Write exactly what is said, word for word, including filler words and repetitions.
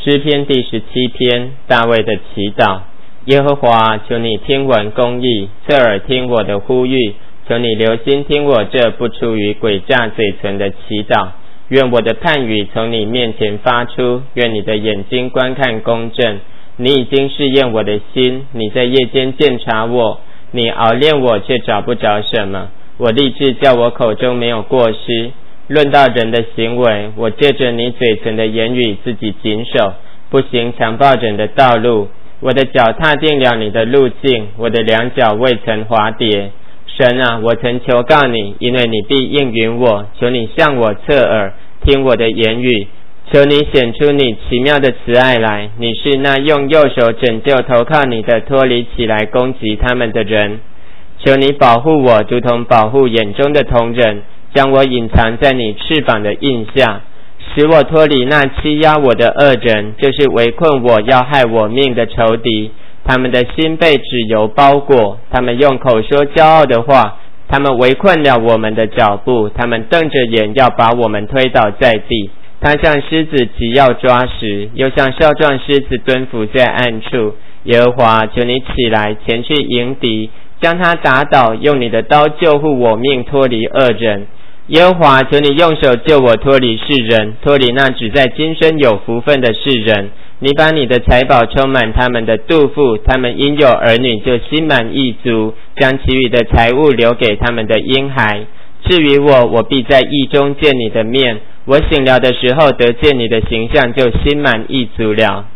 诗篇第十七篇，大卫的祈祷。耶和华，求你听闻公义，侧耳听我的呼吁，求你留心听我这不出于诡诈嘴唇的祈祷。愿我的判语从你面前发出，愿你的眼睛观看公正。你已经试验我的心，你在夜间鉴察我，你熬炼我却找不着什么。我立志叫我口中没有过失。论到人的行为，我借着你嘴唇的言语自己谨守，不行强暴人的道路。我的脚踏定了你的路径，我的两脚未曾滑跌。神啊，我曾求告你，因为你必应允我，求你向我侧耳，听我的言语。求你显出你奇妙的慈爱来，你是那用右手拯救投靠你的，脱离起来攻击他们的人。求你保护我，如同保护眼中的瞳人，将我隐藏在你翅膀的印下，使我脱离那欺压我的恶人，就是围困我要害我命的仇敌。他们的心被脂油包裹，他们用口说骄傲的话，他们围困了我们的脚步，他们瞪着眼要把我们推倒在地。他像狮子急要抓食，又像少壮狮子蹲伏在暗处。耶和华，求你起来前去迎敌，将他打倒，用你的刀救护我命，脱离恶人。耶和华，求你用手救我脱离世人，脱离那只在今生有福分的世人。你把你的财宝充满他们的肚腹，他们因有儿女就心满意足，将其余的财物留给他们的婴孩。至于我，我必在义中见你的面，我醒了的时候得见你的形象，就心满意足了。